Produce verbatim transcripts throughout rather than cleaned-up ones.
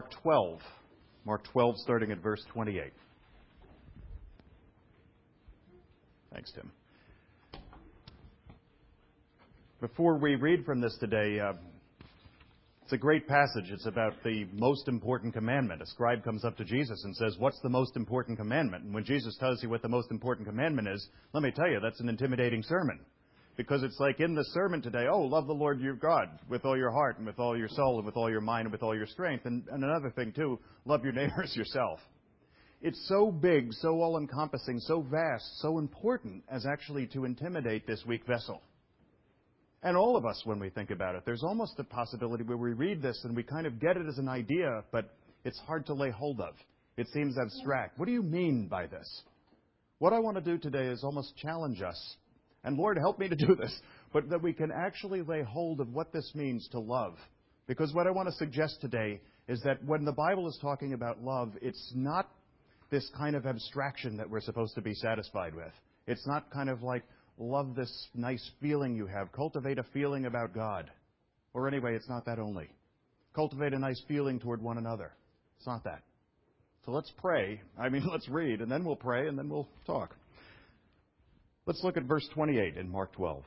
Mark twelve. Mark twelve, starting at verse twenty-eight. Thanks, Tim. Before we read from this today, uh, it's a great passage. It's about the most important commandment. A scribe comes up to Jesus and says, "What's the most important commandment?" And when Jesus tells you what the most important commandment is, let me tell you, that's an intimidating sermon. Because it's like in the sermon today, oh, love the Lord your God with all your heart and with all your soul and with all your mind and with all your strength. And, and another thing, too, love your neighbor as yourself. It's so big, so all-encompassing, so vast, so important as actually to intimidate this weak vessel. And all of us, when we think about it, there's almost a possibility where we read this and we kind of get it as an idea, but it's hard to lay hold of. It seems abstract. What do you mean by this? What I want to do today is almost challenge us. And Lord, help me to do this, but that we can actually lay hold of what this means to love. Because what I want to suggest today is that when the Bible is talking about love, it's not this kind of abstraction that we're supposed to be satisfied with. It's not kind of like, love this nice feeling you have. Cultivate a feeling about God. Or anyway, it's not that only. Cultivate a nice feeling toward one another. It's not that. So let's pray. I mean, let's read, and then we'll pray, and then we'll talk. Let's look at verse twenty-eight in Mark twelve.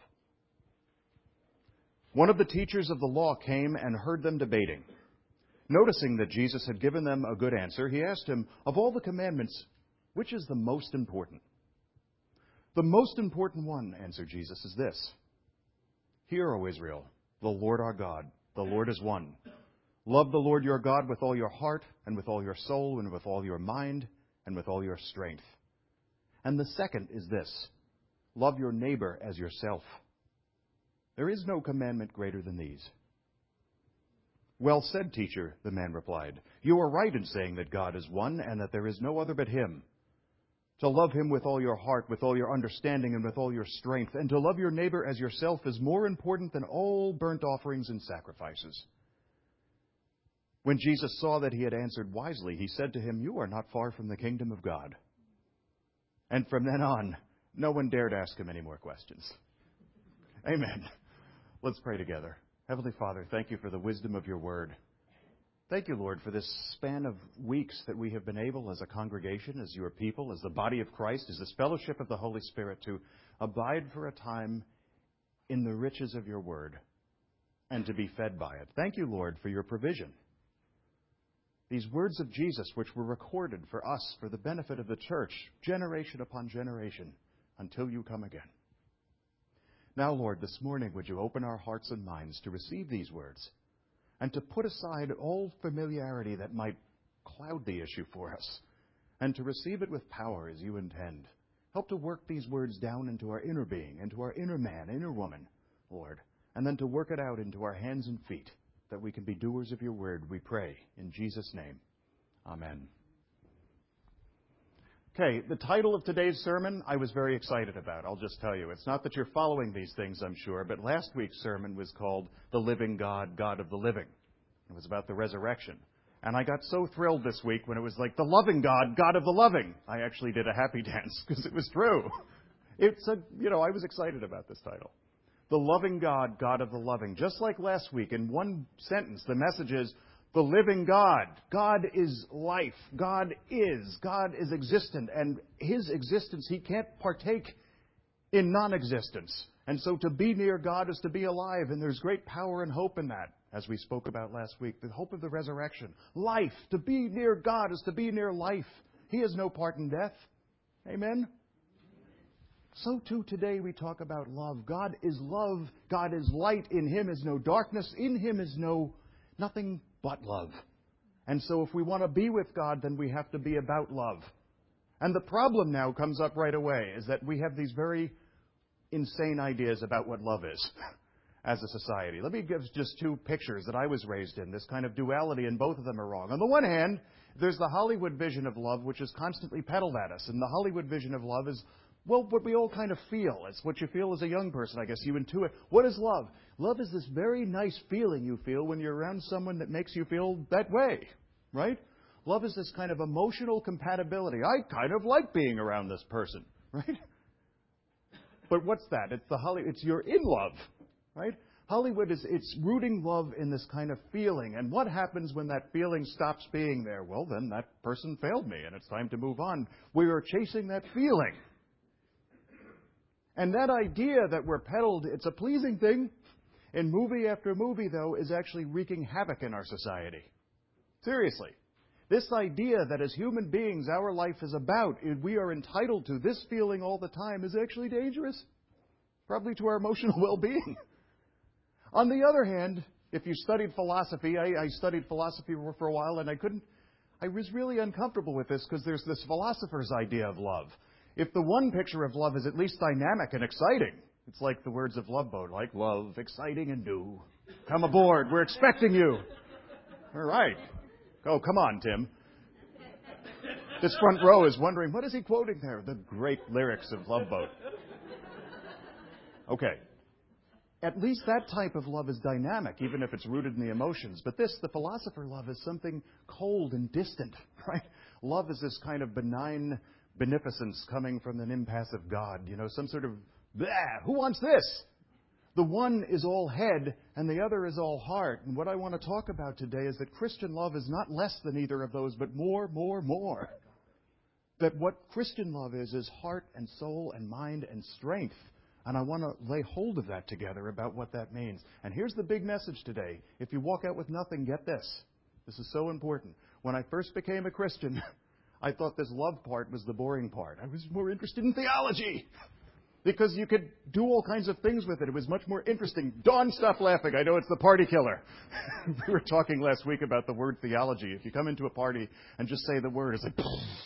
One of the teachers of the law came and heard them debating. Noticing that Jesus had given them a good answer, he asked him, "Of all the commandments, which is the most important?" "The most important one," answered Jesus, "is this. Hear, O Israel, the Lord our God, the Lord is one. Love the Lord your God with all your heart and with all your soul and with all your mind and with all your strength. And the second is this. Love your neighbor as yourself. There is no commandment greater than these." "Well said, teacher," the man replied. "You are right in saying that God is one and that there is no other but Him. To love Him with all your heart, with all your understanding, and with all your strength, and to love your neighbor as yourself is more important than all burnt offerings and sacrifices." When Jesus saw that he had answered wisely, he said to him, "You are not far from the kingdom of God." And from then on, no one dared ask him any more questions. Amen. Let's pray together. Heavenly Father, thank you for the wisdom of your word. Thank you, Lord, for this span of weeks that we have been able as a congregation, as your people, as the body of Christ, as this fellowship of the Holy Spirit to abide for a time in the riches of your word and to be fed by it. Thank you, Lord, for your provision. These words of Jesus, which were recorded for us, for the benefit of the church, generation upon generation, until you come again. Now, Lord, this morning, would you open our hearts and minds to receive these words and to put aside all familiarity that might cloud the issue for us and to receive it with power as you intend. Help to work these words down into our inner being, into our inner man, inner woman, Lord, and then to work it out into our hands and feet that we can be doers of your word, we pray in Jesus' name. Amen. Okay, the title of today's sermon I was very excited about, I'll just tell you. It's not that you're following these things, I'm sure, but last week's sermon was called The Living God, God of the Living. It was about the resurrection. And I got so thrilled this week when it was like, The Loving God, God of the Loving. I actually did a happy dance because it was true. It's a, you know, I was excited about this title. The Loving God, God of the Loving. Just like last week, in one sentence, the message is, the living God. God is life. God is. God is existent. And His existence, He can't partake in non-existence. And so to be near God is to be alive. And there's great power and hope in that, as we spoke about last week. The hope of the resurrection. Life. To be near God is to be near life. He has no part in death. Amen? So too today we talk about love. God is love. God is light. In Him is no darkness. In Him is no nothing but love. And so if we want to be with God, then we have to be about love. And the problem now comes up right away, is that we have these very insane ideas about what love is as a society. Let me give just two pictures that I was raised in, this kind of duality, and both of them are wrong. On the one hand, there's the Hollywood vision of love, which is constantly peddled at us. And the Hollywood vision of love is, well, what we all kind of feel. It's what you feel as a young person, I guess. You intuit. What is love? Love is this very nice feeling you feel when you're around someone that makes you feel that way, right? Love is this kind of emotional compatibility. I kind of like being around this person, right? But what's that? It's the Holly. It's you're in love, right? Hollywood is, it's rooting love in this kind of feeling. And what happens when that feeling stops being there? Well, then that person failed me and it's time to move on. We are chasing that feeling. And that idea that we're peddled, it's a pleasing thing. In movie after movie, though, is actually wreaking havoc in our society. Seriously. This idea that as human beings, our life is about, we are entitled to this feeling all the time is actually dangerous. Probably to our emotional well-being. On the other hand, if you studied philosophy, I, I studied philosophy for, for a while, and I couldn't, I was really uncomfortable with this because there's this philosopher's idea of love. If the one picture of love is at least dynamic and exciting, it's like the words of Love Boat, like love, exciting and new. Come aboard, we're expecting you. All right. Oh, come on, Tim. This front row is wondering, what is he quoting there? The great lyrics of Love Boat. Okay. At least that type of love is dynamic, even if it's rooted in the emotions. But this, the philosopher love, is something cold and distant, right? Love is this kind of benign beneficence coming from an impassive God. You know, some sort of, bleh, who wants this? The one is all head and the other is all heart. And what I want to talk about today is that Christian love is not less than either of those, but more, more, more. That what Christian love is, is heart and soul and mind and strength. And I want to lay hold of that together about what that means. And here's the big message today. If you walk out with nothing, get this. This is so important. When I first became a Christian, I thought this love part was the boring part. I was more interested in theology. Because you could do all kinds of things with it. It was much more interesting. Dawn, stop laughing. I know it's the party killer. We were talking last week about the word theology. If you come into a party and just say the word, it's like...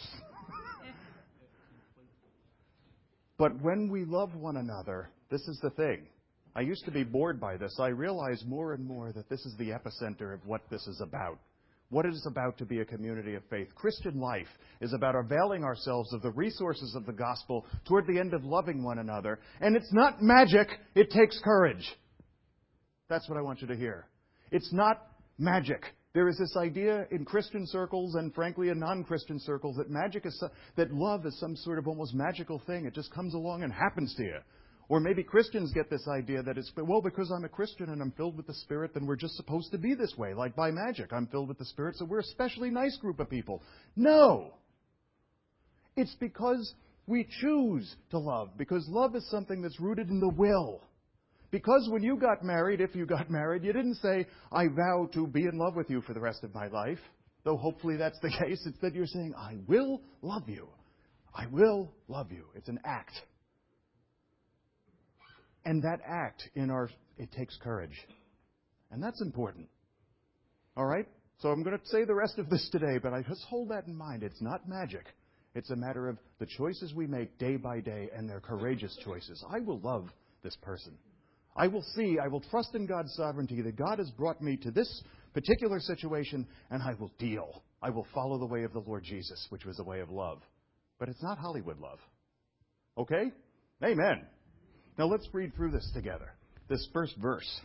But when we love one another, this is the thing. I used to be bored by this. I realize more and more that this is the epicenter of what this is about. What it is about to be a community of faith. Christian life is about availing ourselves of the resources of the gospel toward the end of loving one another. And it's not magic. It takes courage. That's what I want you to hear. It's not magic. There is this idea in Christian circles and, frankly, in non-Christian circles that magic is so, that love is some sort of almost magical thing. It just comes along and happens to you. Or maybe Christians get this idea that it's, well, because I'm a Christian and I'm filled with the Spirit, then we're just supposed to be this way, like by magic. I'm filled with the Spirit, so we're a specially nice group of people. No! It's because we choose to love, because love is something that's rooted in the will. Because when you got married, if you got married, you didn't say, I vow to be in love with you for the rest of my life. Though hopefully that's the case. It's that you're saying, I will love you. I will love you. It's an act. And that act in our, it takes courage. And that's important. All right? So I'm going to say the rest of this today, but I just hold that in mind. It's not magic. It's a matter of the choices we make day by day, and they're courageous choices. I will love this person. I will see, I will trust in God's sovereignty that God has brought me to this particular situation, and I will deal. I will follow the way of the Lord Jesus, which was the way of love. But it's not Hollywood love. Okay? Amen. Now let's read through this together. This first verse.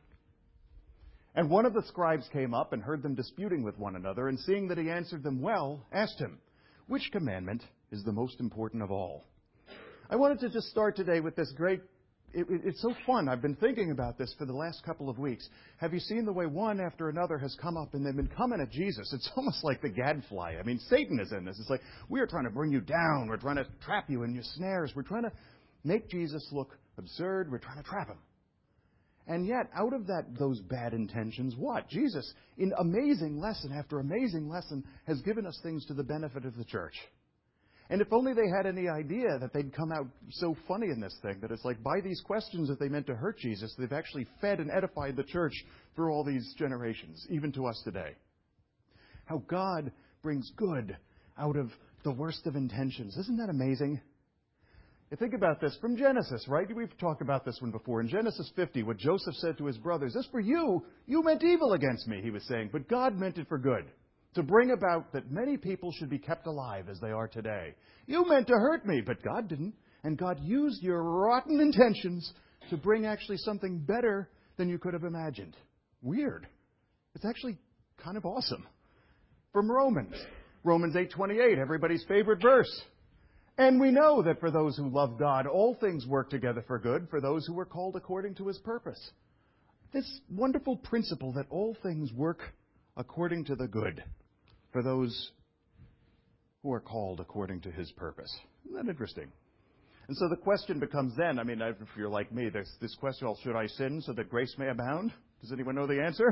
And one of the scribes came up and heard them disputing with one another, and seeing that he answered them well, asked him, which commandment is the most important of all? I wanted to just start today with this great... It, it, it's so fun. I've been thinking about this for the last couple of weeks. Have you seen the way one after another has come up and they've been coming at Jesus? It's almost like the gadfly. I mean, Satan is in this. It's like, we are trying to bring you down. We're trying to trap you in your snares. We're trying to make Jesus look absurd. We're trying to trap him. And yet, out of that, those bad intentions, what? Jesus, in amazing lesson after amazing lesson, has given us things to the benefit of the church. And if only they had any idea that they'd come out so funny in this thing, that it's like by these questions that they meant to hurt Jesus, they've actually fed and edified the church for all these generations, even to us today. How God brings good out of the worst of intentions. Isn't that amazing? You think about this from Genesis, right? We've talked about this one before. In Genesis fifty, what Joseph said to his brothers, as for you, you meant evil against me, he was saying, but God meant it for good, to bring about that many people should be kept alive as they are today. You meant to hurt me, but God didn't. And God used your rotten intentions to bring actually something better than you could have imagined. Weird. It's actually kind of awesome. From Romans. Romans eight twenty-eight, everybody's favorite verse. And we know that for those who love God, all things work together for good, for those who are called according to his purpose. this wonderful principle that all things work according to the good for those who are called according to his purpose. Isn't that interesting? And so the question becomes then, I mean, if you're like me, there's this question, well, should I sin so that grace may abound? Does anyone know the answer?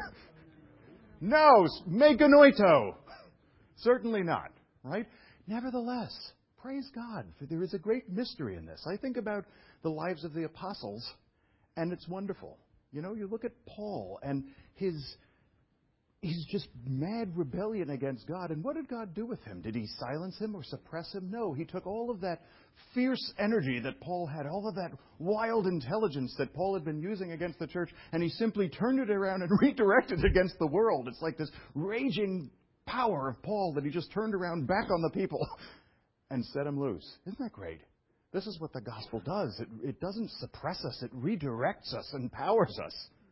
No, meganoito. Certainly not, right? Nevertheless, praise God, for there is a great mystery in this. I think about the lives of the apostles, and it's wonderful. You know, you look at Paul and his He's just mad rebellion against God. And what did God do with him? Did he silence him or suppress him? No, he took all of that fierce energy that Paul had, all of that wild intelligence that Paul had been using against the church, and he simply turned it around and redirected it against the world. It's like this raging power of Paul that he just turned around back on the people and set them loose. Isn't that great? This is what the gospel does. It, it doesn't suppress us. It redirects us, empowers us.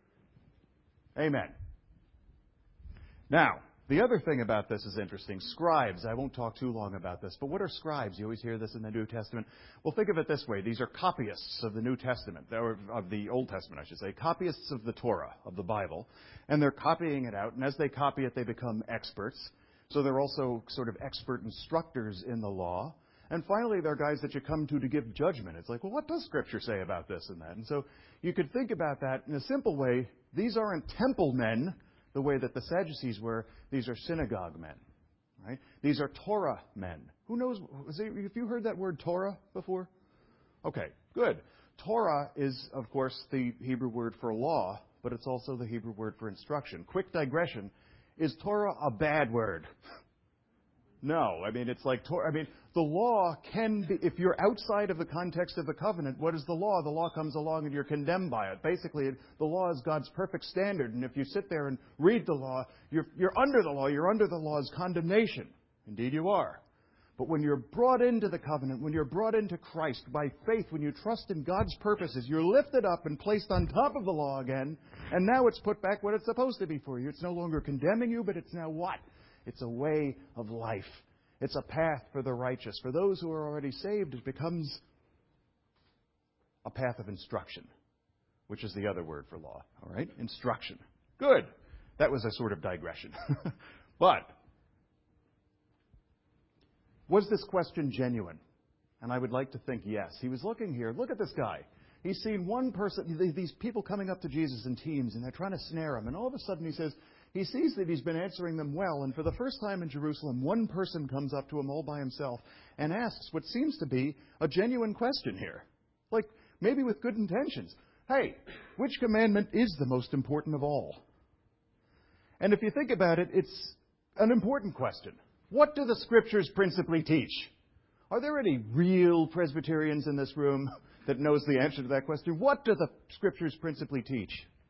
Amen. Now, the other thing about this is interesting. Scribes. I won't talk too long about this, but what are scribes? You always hear this in the New Testament. Well, think of it this way. These are copyists of the New Testament, or of the Old Testament, I should say. Copyists of the Torah, of the Bible. And they're copying it out, and as they copy it, they become experts. So they're also sort of expert instructors in the law. And finally, they're guys that you come to to give judgment. It's like, well, what does Scripture say about this and that? And so you could think about that in a simple way. These aren't temple men, the way that the Sadducees were. These are synagogue men, right? These are Torah men. Who knows? Have you heard that word Torah before? Okay, good. Torah is, of course, the Hebrew word for law, but it's also the Hebrew word for instruction. Quick digression. Is Torah a bad word? No. I mean, it's like Torah. I mean, the law can be, if you're outside of the context of the covenant, what is the law? The law comes along and you're condemned by it. Basically, the law is God's perfect standard. And if you sit there and read the law, you're, you're under the law. You're under the law's condemnation. Indeed, you are. But when you're brought into the covenant, when you're brought into Christ by faith, when you trust in God's purposes, you're lifted up and placed on top of the law again. And now it's put back what it's supposed to be for you. It's no longer condemning you, but it's now what? It's a way of life. It's a path for the righteous. For those who are already saved, it becomes a path of instruction, which is the other word for law. All right? Instruction. Good. That was a sort of digression. But was this question genuine? And I would like to think yes. He was looking here. Look at this guy. He's seen one person, these people coming up to Jesus in teams, and they're trying to snare him. And all of a sudden he says, he sees that he's been answering them well, and for the first time in Jerusalem, one person comes up to him all by himself and asks what seems to be a genuine question here. Like, maybe with good intentions. Hey, which commandment is the most important of all? And if you think about it, it's an important question. What do the Scriptures principally teach? Are there any real Presbyterians in this room that knows the answer to that question? What do the Scriptures principally teach?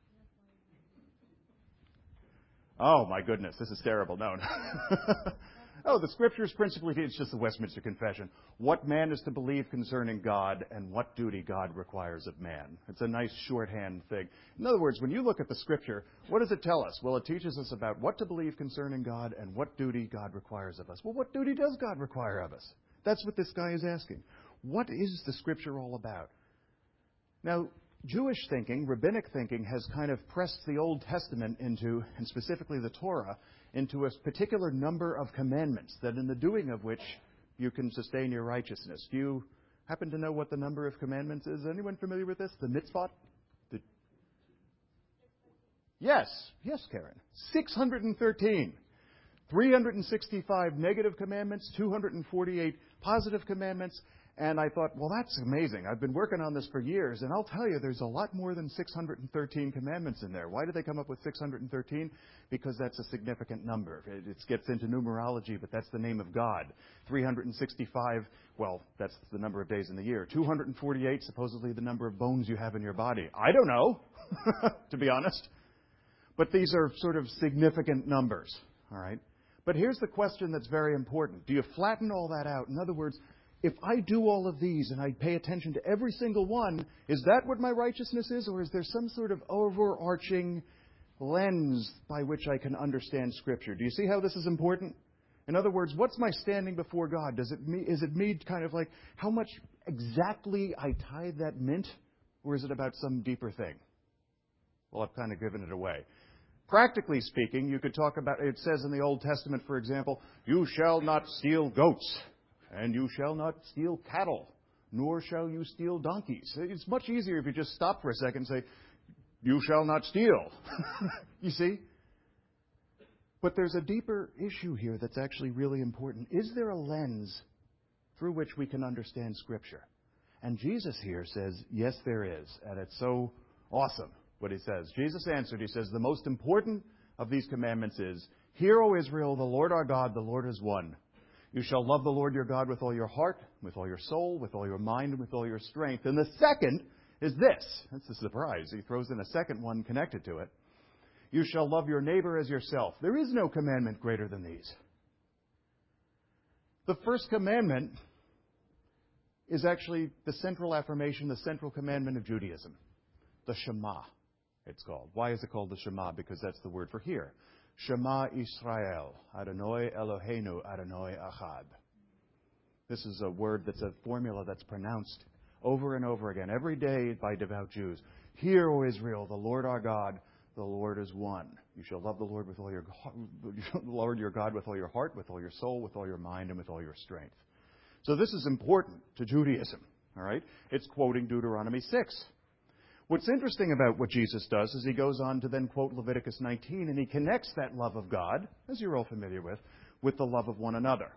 Oh, my goodness, this is terrible. No. Oh, the Scriptures principally teach, just the Westminster Confession, what man is to believe concerning God and what duty God requires of man. It's a nice shorthand thing. In other words, when you look at the Scripture, what does it tell us? Well, it teaches us about what to believe concerning God and what duty God requires of us. Well, what duty does God require of us? That's what this guy is asking. What is the Scripture all about? Now, Jewish thinking, rabbinic thinking, has kind of pressed the Old Testament into, and specifically the Torah, into a particular number of commandments, that in the doing of which you can sustain your righteousness. Do you happen to know what the number of commandments is? Anyone familiar with this? The mitzvot? The... Yes. Yes, Karen. six hundred thirteen. three hundred sixty-five negative commandments, two hundred forty-eight positive commandments. And I thought, well, that's amazing. I've been working on this for years, and I'll tell you, there's a lot more than six hundred thirteen commandments in there. Why did they come up with six hundred thirteen? Because that's a significant number. It, it gets into numerology, but that's the name of God. three hundred sixty-five, well, that's the number of days in the year. two hundred forty-eight, supposedly the number of bones you have in your body. I don't know, to be honest. But these are sort of significant numbers, all right? But here's the question that's very important. Do you flatten all that out? In other words, if I do all of these and I pay attention to every single one, is that what my righteousness is? Or is there some sort of overarching lens by which I can understand Scripture? Do you see how this is important? In other words, what's my standing before God? Does it me, is it me kind of like how much exactly I tithe that mint? Or is it about some deeper thing? well, I've kind of given it away. Practically speaking, you could talk about, it says in the Old Testament, for example, you shall not steal goats, and you shall not steal cattle, nor shall you steal donkeys. It's much easier if you just stop for a second and say, you shall not steal. You see? But there's a deeper issue here that's actually really important. Is there a lens through which we can understand Scripture? And Jesus here says, yes, there is. And it's so awesome what he says. Jesus answered, he says, the most important of these commandments is, hear, O Israel, the Lord our God, the Lord is one. You shall love the Lord your God with all your heart, with all your soul, with all your mind, and with all your strength. And the second is this. That's a surprise. He throws in a second one connected to it. You shall love your neighbor as yourself. There is no commandment greater than these. The first commandment is actually the central affirmation, the central commandment of Judaism. The Shema, it's called. Why is it called the Shema? Because that's the word for hear. Shema Israel, Adonai Eloheinu, Adonai Echad. This is a word that's a formula that's pronounced over and over again, every day by devout Jews. Hear, O Israel, the Lord our God, the Lord is one. You shall love the Lord with all your Lord your God with all your heart, with all your soul, with all your mind, and with all your strength. So this is important to Judaism. All right? It's quoting Deuteronomy six. What's interesting about what Jesus does is he goes on to then quote Leviticus nineteen, and he connects that love of God, as you're all familiar with, with the love of one another.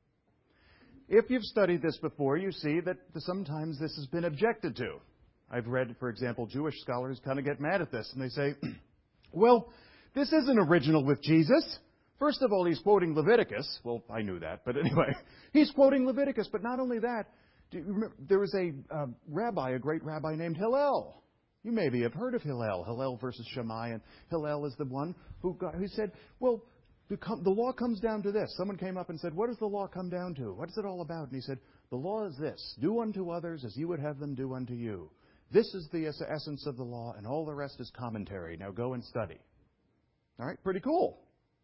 If you've studied this before, you see that sometimes this has been objected to. I've read, for example, Jewish scholars kind of get mad at this, and they say, well, this isn't original with Jesus. First of all, he's quoting Leviticus. Well, I knew that, but anyway, he's quoting Leviticus. But not only that, do you remember, there was a uh, rabbi, a great rabbi named Hillel. You maybe have heard of Hillel, Hillel versus Shammai, and Hillel is the one who, got, who said, well, the, the law comes down to this. Someone came up and said, what does the law come down to? What is it all about? And he said, the law is this, do unto others as you would have them do unto you. This is the essence of the law, and all the rest is commentary. Now go and study. All right, pretty cool.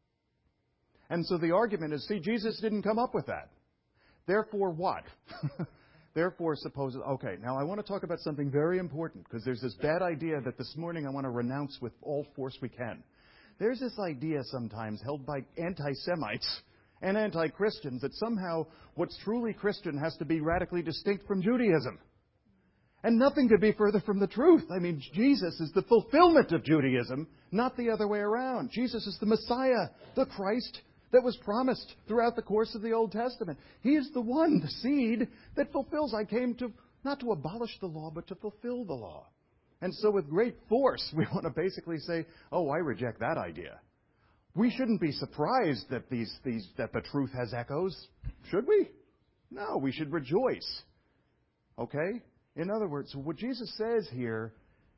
And so the argument is, see, Jesus didn't come up with that. Therefore what? Therefore, suppose, okay, now I want to talk about something very important, because there's this bad idea that this morning I want to renounce with all force we can. There's this idea sometimes held by anti-Semites and anti-Christians that somehow what's truly Christian has to be radically distinct from Judaism. And nothing could be further from the truth. I mean, Jesus is the fulfillment of Judaism, not the other way around. Jesus is the Messiah, the Christ that was promised throughout the course of the Old Testament. He is the one, the seed, that fulfills. I came to not to abolish the law, but to fulfill the law. And so with great force, we want to basically say, oh, I reject that idea. We shouldn't be surprised that these, these that the truth has echoes, should we? No, we should rejoice. Okay? In other words, what Jesus says here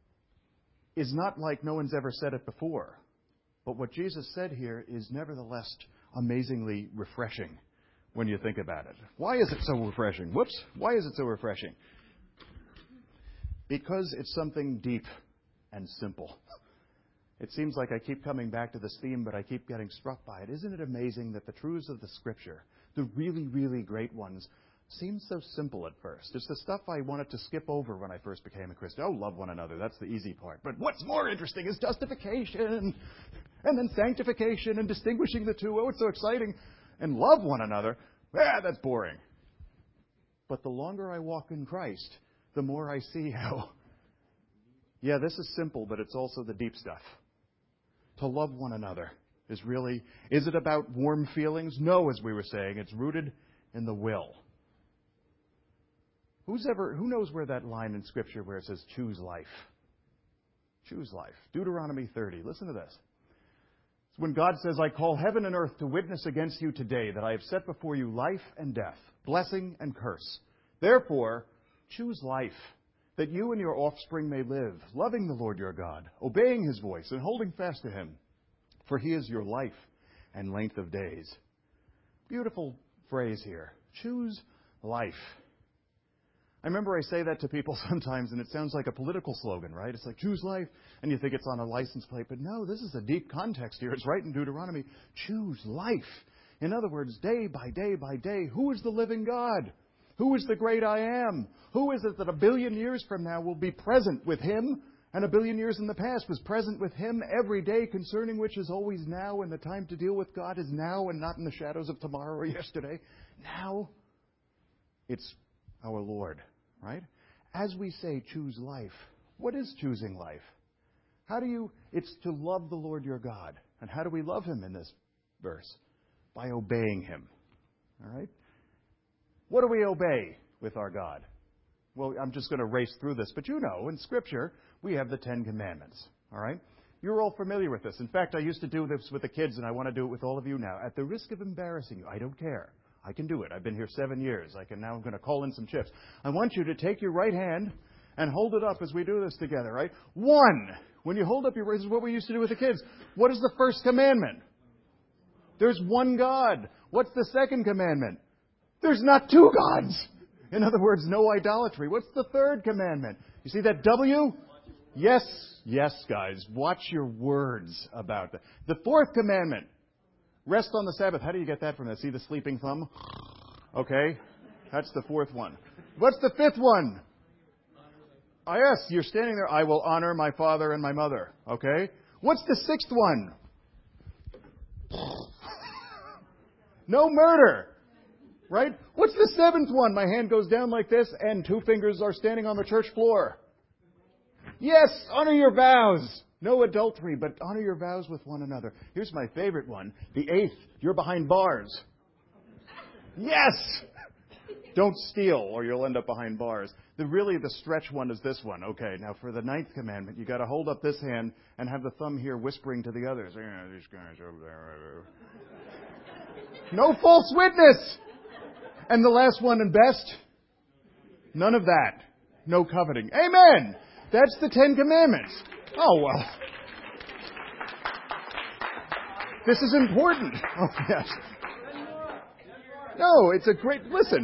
is not like no one's ever said it before. But what Jesus said here is nevertheless amazingly refreshing when you think about it. Why is it so refreshing? Whoops. Why is it so refreshing? Because it's something deep and simple. It seems like I keep coming back to this theme, but I keep getting struck by it. Isn't it amazing that the truths of the Scripture, the really, really great ones, seem so simple at first? It's the stuff I wanted to skip over when I first became a Christian. Oh, love one another. That's the easy part. But what's more interesting is justification, and then sanctification, and distinguishing the two. Oh, it's so exciting. And love one another. Ah, that's boring. But the longer I walk in Christ, the more I see how, yeah, this is simple, but it's also the deep stuff. To love one another is really, is it about warm feelings? No, as we were saying. It's rooted in the will. Who's ever, who knows where that line in Scripture where it says, choose life? Choose life. Deuteronomy thirty. Listen to this. It's when God says, I call heaven and earth to witness against you today that I have set before you life and death, blessing and curse. Therefore, choose life, that you and your offspring may live, loving the Lord your God, obeying His voice, and holding fast to Him. For He is your life and length of days. Beautiful phrase here. Choose life. I remember I say that to people sometimes, and it sounds like a political slogan, right? It's like, choose life, and you think it's on a license plate. But no, this is a deep context here. It's right in Deuteronomy. Choose life. In other words, day by day by day, who is the living God? Who is the great I am? Who is it that a billion years from now will be present with Him and a billion years in the past was present with him every day, concerning which is always now, and the time to deal with God is now and not in the shadows of tomorrow or yesterday. Now, it's our Lord, right? As we say, choose life. What is choosing life? How do you, it's to love the Lord your God. And how do we love him in this verse? By obeying him. All right? What do we obey with our God? Well, I'm just going to race through this, but you know, in Scripture, we have the Ten Commandments. All right? You're all familiar with this. In fact, I used to do this with the kids, and I want to do it with all of you now. At the risk of embarrassing you, I don't care. I can do it. I've been here seven years. I can now, I'm going to call in some chips. I want you to take your right hand and hold it up as we do this together, right? One. When you hold up your, this is what we used to do with the kids. What is the first commandment? There's one God. What's the second commandment? There's not two gods. In other words, no idolatry. What's the third commandment? You see that W? Yes. Yes, guys. Watch your words about that. The fourth commandment. Rest on the Sabbath. How do you get that from that? See the sleeping thumb? Okay. That's the fourth one. What's the fifth one? Ah, yes, you're standing there. I will honor my father and my mother. Okay. What's the sixth one? No murder. Right? What's the seventh one? My hand goes down like this and two fingers are standing on the church floor. Yes, honor your vows. No adultery, but honor your vows with one another. Here's my favorite one. The eighth, you're behind bars. Yes! Don't steal or you'll end up behind bars. The really, the stretch one is this one. Okay, now for the ninth commandment, you got to hold up this hand and have the thumb here whispering to the others. Yeah, these guys over there. No false witness! And the last one and best, none of that. No coveting. Amen! That's the Ten Commandments. Oh, well. This is important. Oh, yes. No, it's a great... Listen.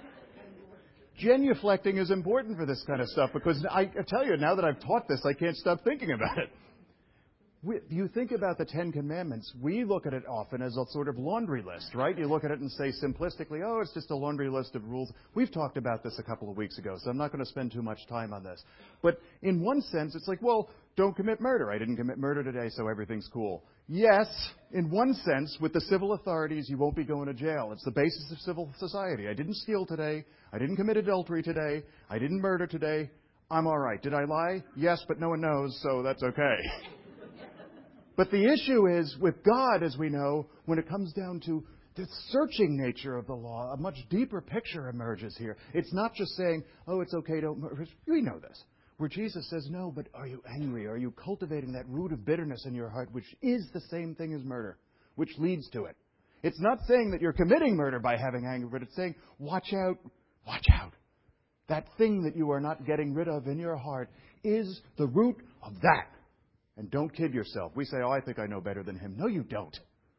Genuflecting is important for this kind of stuff because I, I tell you, now that I've taught this, I can't stop thinking about it. We, you think about the Ten Commandments, we look at it often as a sort of laundry list, right? You look at it and say simplistically, oh, it's just a laundry list of rules. We've talked about this a couple of weeks ago, so I'm not going to spend too much time on this. But in one sense, it's like, well, don't commit murder. I didn't commit murder today, so everything's cool. Yes, in one sense, with the civil authorities, you won't be going to jail. It's the basis of civil society. I didn't steal today. I didn't commit adultery today. I didn't murder today. I'm all right. Did I lie? Yes, but no one knows, so that's okay. But the issue is, with God, as we know, when it comes down to the searching nature of the law, a much deeper picture emerges here. It's not just saying, oh, it's okay, don't murder. We know this. Where Jesus says, no, but are you angry? Are you cultivating that root of bitterness in your heart, which is the same thing as murder, which leads to it? It's not saying that you're committing murder by having anger, but it's saying, watch out, watch out. That thing that you are not getting rid of in your heart is the root of that. And don't kid yourself. We say, oh, I think I know better than him. No, you don't.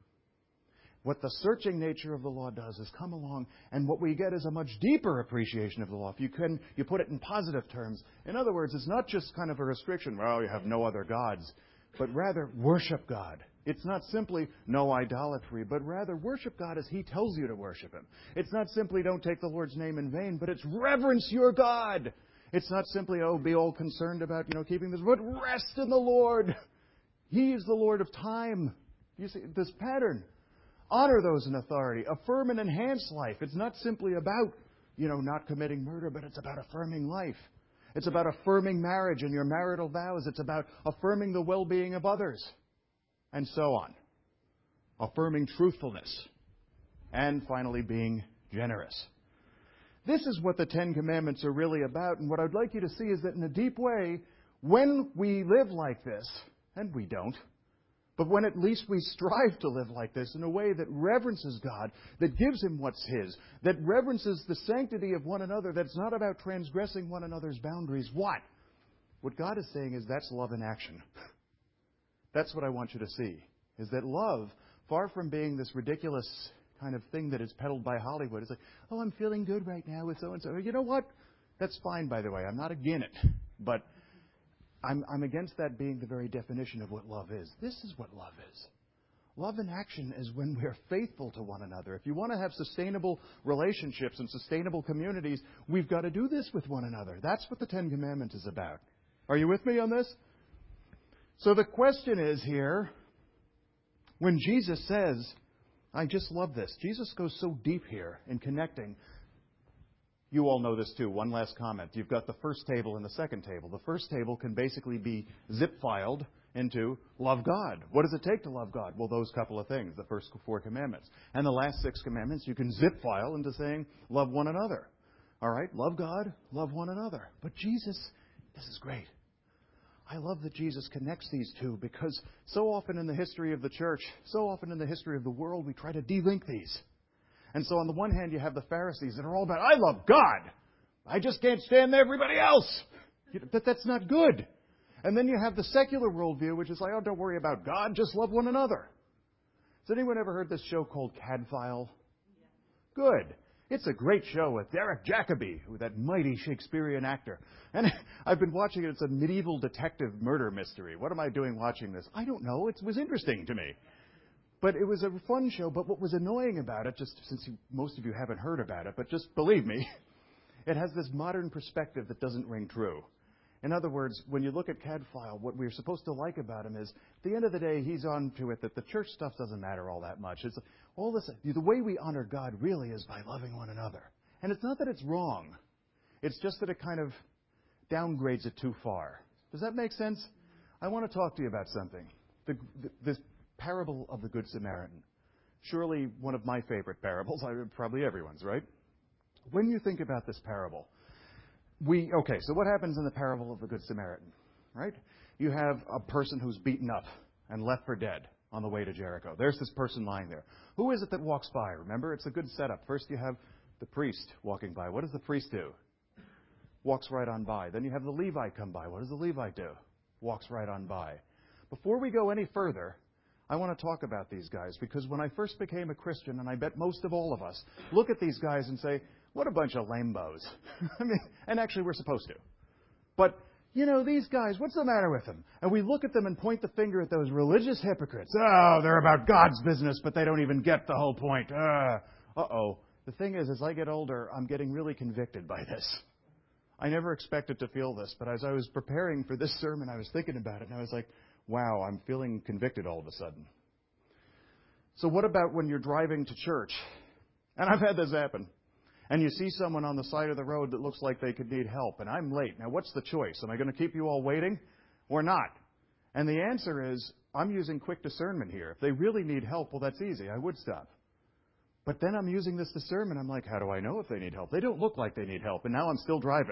What the searching nature of the law does is come along, and what we get is a much deeper appreciation of the law. If you can, you put it in positive terms. In other words, it's not just kind of a restriction, well, you have no other gods, but rather worship God. It's not simply no idolatry, but rather worship God as he tells you to worship him. It's not simply don't take the Lord's name in vain, but it's reverence your God. It's not simply, oh, be all concerned about, you know, keeping this, but rest in the Lord. He is the Lord of time. You see, this pattern. Honor those in authority. Affirm and enhance life. It's not simply about, you know, not committing murder, but it's about affirming life. It's about affirming marriage and your marital vows. It's about affirming the well-being of others. And so on. Affirming truthfulness. And finally, being generous. This is what the Ten Commandments are really about. And what I'd like you to see is that in a deep way, when we live like this, and we don't, but when at least we strive to live like this in a way that reverences God, that gives him what's his, that reverences the sanctity of one another, that's not about transgressing one another's boundaries, what? What God is saying is that's love in action. That's what I want you to see, is that love, far from being this ridiculous kind of thing that is peddled by Hollywood. It's like, oh, I'm feeling good right now with so-and-so. You know what? That's fine, by the way. I'm not against it. But I'm, I'm against that being the very definition of what love is. This is what love is. Love in action is when we're faithful to one another. If you want to have sustainable relationships and sustainable communities, we've got to do this with one another. That's what the Ten Commandments is about. Are you with me on this? So the question is here, when Jesus says, I just love this. Jesus goes so deep here in connecting. You all know this too. One last comment. You've got the first table and the second table. The first table can basically be zip filed into love God. What does it take to love God? Well, those couple of things, the first four commandments. And the last six commandments you can zip file into saying love one another. All right? Love God, love one another. But Jesus, this is great. I love that Jesus connects these two because so often in the history of the church, so often in the history of the world, we try to de-link these. And so on the one hand, you have the Pharisees that are all about, I love God. I just can't stand everybody else. But that's not good. And then you have the secular worldview, which is like, oh, don't worry about God, just love one another. Has anyone ever heard this show called Cadfael? Good. It's a great show with Derek Jacobi, that mighty Shakespearean actor. And I've been watching it. It's a medieval detective murder mystery. What am I doing watching this? I don't know. It was interesting to me. But it was a fun show. But what was annoying about it, just since you, most of you haven't heard about it, but just believe me, it has this modern perspective that doesn't ring true. In other words, when you look at Cadfael, what we're supposed to like about him is, at the end of the day, he's on to it that the church stuff doesn't matter all that much. It's all this. The way we honor God really is by loving one another. And it's not that it's wrong. It's just that it kind of downgrades it too far. Does that make sense? I want to talk to you about something. The, the, this parable of the Good Samaritan. Surely one of my favorite parables. I, probably everyone's, right? When you think about this parable, We okay, so what happens in the parable of the Good Samaritan, right? You have a person who's beaten up and left for dead on the way to Jericho. There's this person lying there. Who is it that walks by? Remember, it's a good setup. First you have the priest walking by. What does the priest do? Walks right on by. Then you have the Levite come by. What does the Levite do? Walks right on by. Before we go any further, I want to talk about these guys because when I first became a Christian, and I bet most of all of us, look at these guys and say, what a bunch of lambos. I mean, and actually we're supposed to. But, you know, these guys, what's the matter with them? And we look at them and point the finger at those religious hypocrites. Oh, they're about God's business, but they don't even get the whole point. Uh, uh-oh. The thing is, as I get older, I'm getting really convicted by this. I never expected to feel this, but as I was preparing for this sermon, I was thinking about it, and I was like, wow, I'm feeling convicted all of a sudden. So what about when you're driving to church? And I've had this happen. And you see someone on the side of the road that looks like they could need help, and I'm late. Now, what's the choice? Am I going to keep you all waiting or not? And the answer is, I'm using quick discernment here. If they really need help, well, that's easy. I would stop. But then I'm using this discernment. I'm like, how do I know if they need help? They don't look like they need help, and now I'm still driving.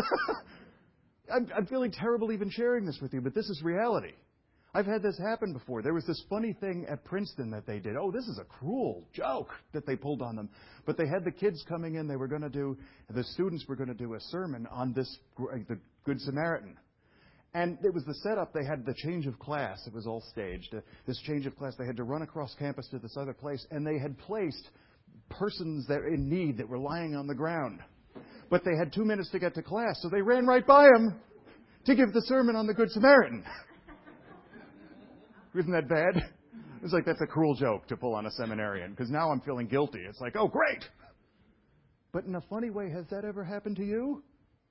I'm, I'm feeling terrible even sharing this with you, but this is reality. I've had this happen before. There was this funny thing at Princeton that they did. Oh, this is a cruel joke that they pulled on them. But they had the kids coming in. They were going to do, the students were going to do a sermon on this, the Good Samaritan. And it was the setup. They had the change of class. It was all staged. Uh, this change of class, they had to run across campus to this other place. And they had placed persons that were in need that were lying on the ground. But they had two minutes to get to class. So they ran right by them to give the sermon on the Good Samaritan. Isn't that bad? It's like, that's a cruel joke to pull on a seminarian, because now I'm feeling guilty. It's like, oh, great. But in a funny way, has that ever happened to you?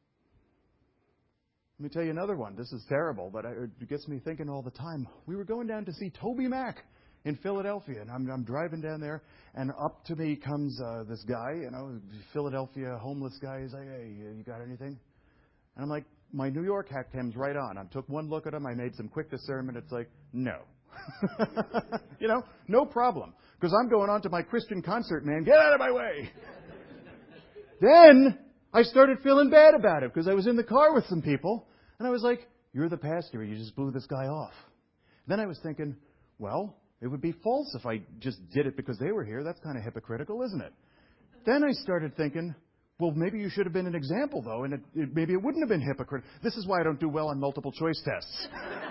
Let me tell you another one. This is terrible, but it gets me thinking all the time. We were going down to see Toby Mac in Philadelphia, and I'm, I'm driving down there, and up to me comes uh, this guy, you know, Philadelphia homeless guy. He's like, hey, you got anything? And I'm like, my New York hat comes right on. I took one look at him. I made some quick discernment. It's like, no. You know, no problem. Because I'm going on to my Christian concert, man. Get out of my way. Then I started feeling bad about it because I was in the car with some people. And I was like, you're the pastor. You just blew this guy off. Then I was thinking, well, it would be false if I just did it because they were here. That's kind of hypocritical, isn't it? Then I started thinking, well, maybe you should have been an example, though, and it, it, maybe it wouldn't have been hypocritical. This is why I don't do well on multiple choice tests.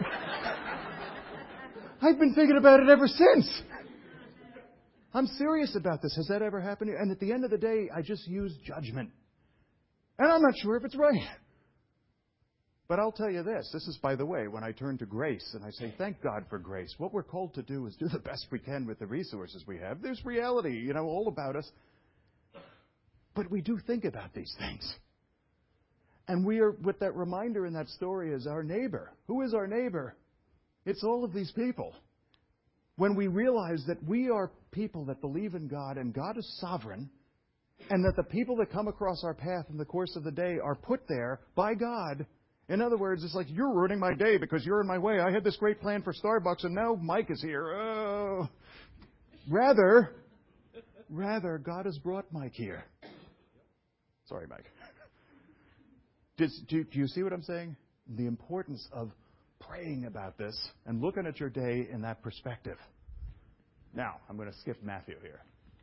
I've been thinking about it ever since. I'm serious about this. Has that ever happened to you? And at the end of the day, I just use judgment. And I'm not sure if it's right. But I'll tell you this. This is, by the way, when I turn to grace and I say, thank God for grace. What we're called to do is do the best we can with the resources we have. There's reality, you know, all about us. But we do think about these things. And we are, with that reminder in that story, is our neighbor. Who is our neighbor? It's all of these people. When we realize that we are people that believe in God and God is sovereign, and that the people that come across our path in the course of the day are put there by God. In other words, it's like, you're ruining my day because you're in my way. I had this great plan for Starbucks and now Mike is here. Oh. Rather, rather, God has brought Mike here. Sorry, Mike. Does, do, do you see what I'm saying? The importance of praying about this and looking at your day in that perspective. Now, I'm going to skip Matthew here.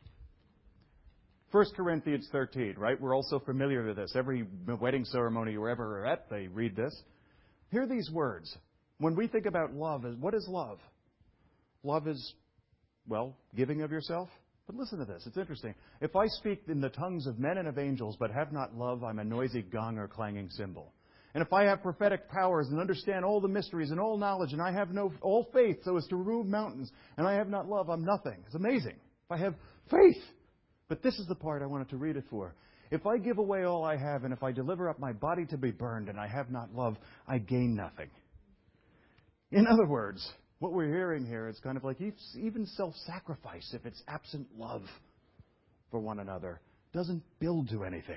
First Corinthians thirteen, right? We're also familiar with this. Every wedding ceremony you're ever at, they read this. Hear these words. When we think about love, what is love? Love is, well, giving of yourself. But listen to this. It's interesting. If I speak in the tongues of men and of angels, but have not love, I'm a noisy gong or clanging cymbal. And if I have prophetic powers and understand all the mysteries and all knowledge, and I have no all faith so as to remove mountains, and I have not love, I'm nothing. It's amazing. If I have faith. But this is the part I wanted to read it for. If I give away all I have, and if I deliver up my body to be burned, and I have not love, I gain nothing. In other words, what we're hearing here is kind of like even self-sacrifice, if it's absent love for one another, doesn't build to anything.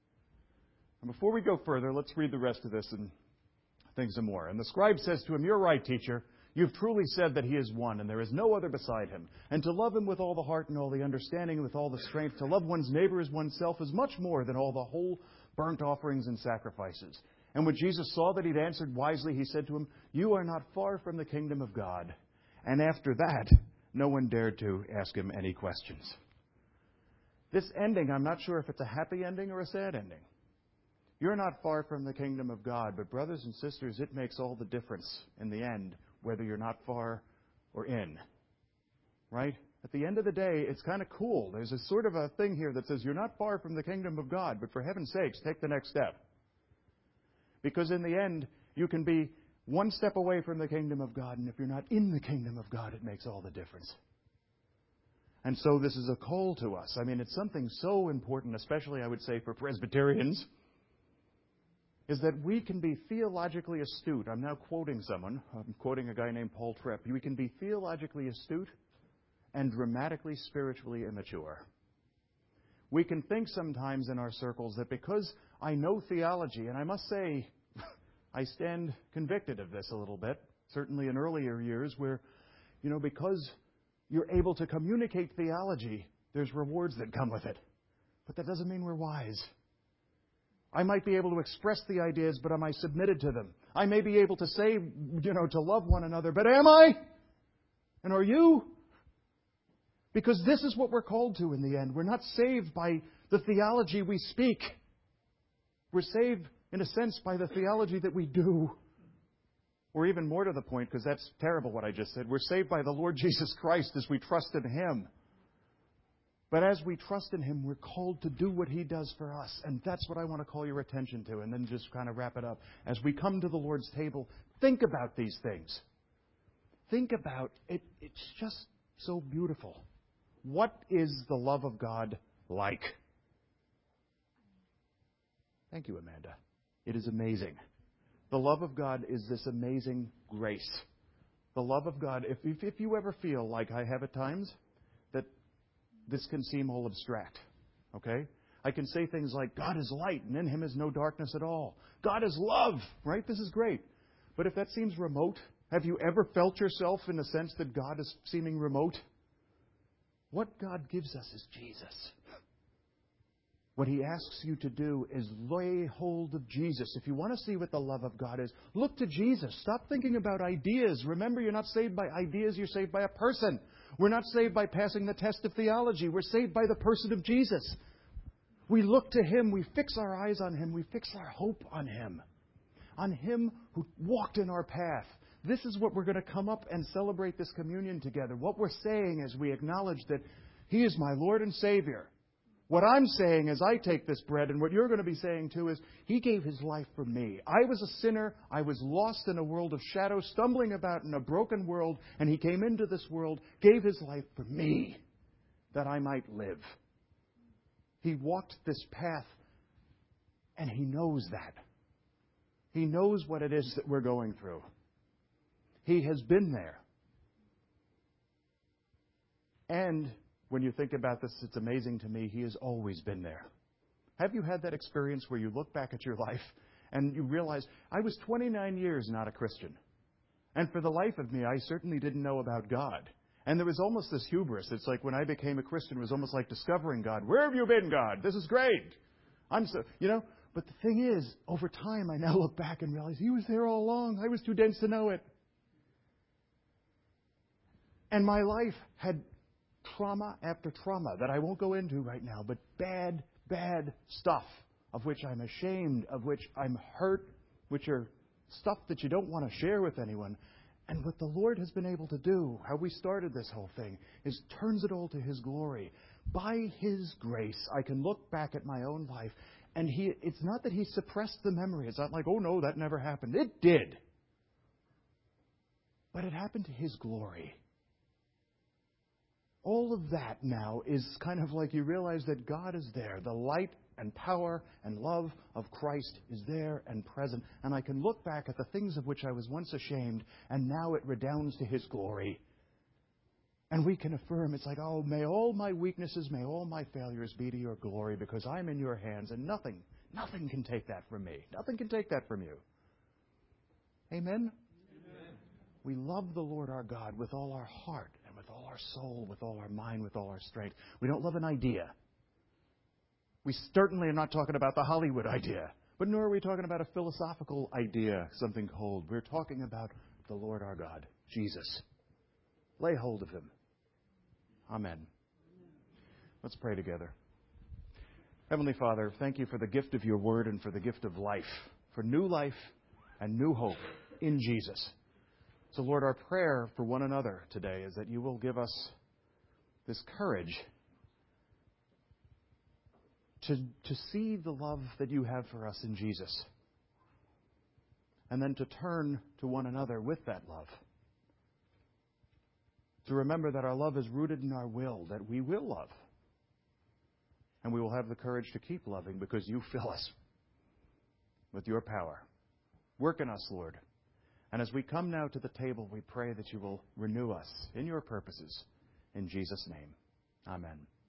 And before we go further, let's read the rest of this and think some more. And the scribe says to him, "You're right, teacher. You've truly said that he is one, and there is no other beside him. And to love him with all the heart and all the understanding and with all the strength, to love one's neighbor as oneself, is much more than all the whole burnt offerings and sacrifices." And when Jesus saw that he'd answered wisely, he said to him, "You are not far from the kingdom of God." And after that, no one dared to ask him any questions. This ending, I'm not sure if it's a happy ending or a sad ending. You're not far from the kingdom of God, but brothers and sisters, it makes all the difference in the end, whether you're not far or in. Right? At the end of the day, it's kind of cool. There's a sort of a thing here that says you're not far from the kingdom of God, but for heaven's sakes, take the next step. Because in the end, you can be one step away from the kingdom of God, and if you're not in the kingdom of God, it makes all the difference. And so this is a call to us. I mean, it's something so important, especially, I would say, for Presbyterians, is that we can be theologically astute. I'm now quoting someone. I'm quoting a guy named Paul Tripp. We can be theologically astute and dramatically spiritually immature. We can think sometimes in our circles that because I know theology, and I must say, I stand convicted of this a little bit, certainly in earlier years, where, you know, because you're able to communicate theology, there's rewards that come with it. But that doesn't mean we're wise. I might be able to express the ideas, but am I submitted to them? I may be able to say, you know, to love one another, but am I? And are you? Because this is what we're called to in the end. We're not saved by the theology we speak. We're saved, in a sense, by the theology that we do. Or even more to the point, because that's terrible what I just said, we're saved by the Lord Jesus Christ as we trust in Him. But as we trust in Him, we're called to do what He does for us. And that's what I want to call your attention to. And then just kind of wrap it up. As we come to the Lord's table, think about these things. Think about it. It's just so beautiful. What is the love of God like? Thank you, Amanda. It is amazing. The love of God is this amazing grace. The love of God, if, if, if you ever feel like I have at times, that this can seem all abstract, okay? I can say things like, God is light, and in Him is no darkness at all. God is love, right? This is great. But if that seems remote, have you ever felt yourself in the sense that God is seeming remote? What God gives us is Jesus. What He asks you to do is lay hold of Jesus. If you want to see what the love of God is, look to Jesus. Stop thinking about ideas. Remember, you're not saved by ideas, you're saved by a person. We're not saved by passing the test of theology. We're saved by the person of Jesus. We look to Him. We fix our eyes on Him. We fix our hope on Him. On Him who walked in our path. This is what we're going to come up and celebrate this communion together. What we're saying is we acknowledge that He is my Lord and Savior. What I'm saying as I take this bread, and what you're going to be saying too, is He gave His life for me. I was a sinner. I was lost in a world of shadow, stumbling about in a broken world, and He came into this world, gave His life for me, that I might live. He walked this path, and He knows that. He knows what it is that we're going through. He has been there. And when you think about this, it's amazing to me, He has always been there. Have you had that experience where you look back at your life and you realize, I was twenty-nine years not a Christian. And for the life of me, I certainly didn't know about God. And there was almost this hubris. It's like when I became a Christian, it was almost like discovering God. Where have you been, God? This is great. I'm so, you know. But the thing is, over time, I now look back and realize He was there all along. I was too dense to know it. And my life had trauma after trauma that I won't go into right now, but bad, bad stuff of which I'm ashamed, of which I'm hurt, which are stuff that you don't want to share with anyone. And what the Lord has been able to do, how we started this whole thing, is turns it all to His glory. By His grace, I can look back at my own life, and He, it's not that He suppressed the memory. It's not like, oh no, that never happened. It did. But it happened to His glory. All of that now is kind of like you realize that God is there. The light and power and love of Christ is there and present. And I can look back at the things of which I was once ashamed, and now it redounds to His glory. And we can affirm, it's like, oh, may all my weaknesses, may all my failures be to Your glory, because I'm in Your hands, and nothing, nothing can take that from me. Nothing can take that from You. Amen? Amen. We love the Lord our God with all our heart, and with all our soul, with all our mind, with all our strength. We don't love an idea. We certainly are not talking about the Hollywood idea, but nor are we talking about a philosophical idea, something cold. We're talking about the Lord our God, Jesus. Lay hold of Him. Amen. Let's pray together. Heavenly Father, thank You for the gift of Your Word and for the gift of life, for new life and new hope in Jesus. So, Lord, our prayer for one another today is that You will give us this courage to, to see the love that You have for us in Jesus, and then to turn to one another with that love. To remember that our love is rooted in our will, that we will love. And we will have the courage to keep loving because You fill us with Your power. Work in us, Lord. And as we come now to the table, we pray that You will renew us in Your purposes. In Jesus' name, amen.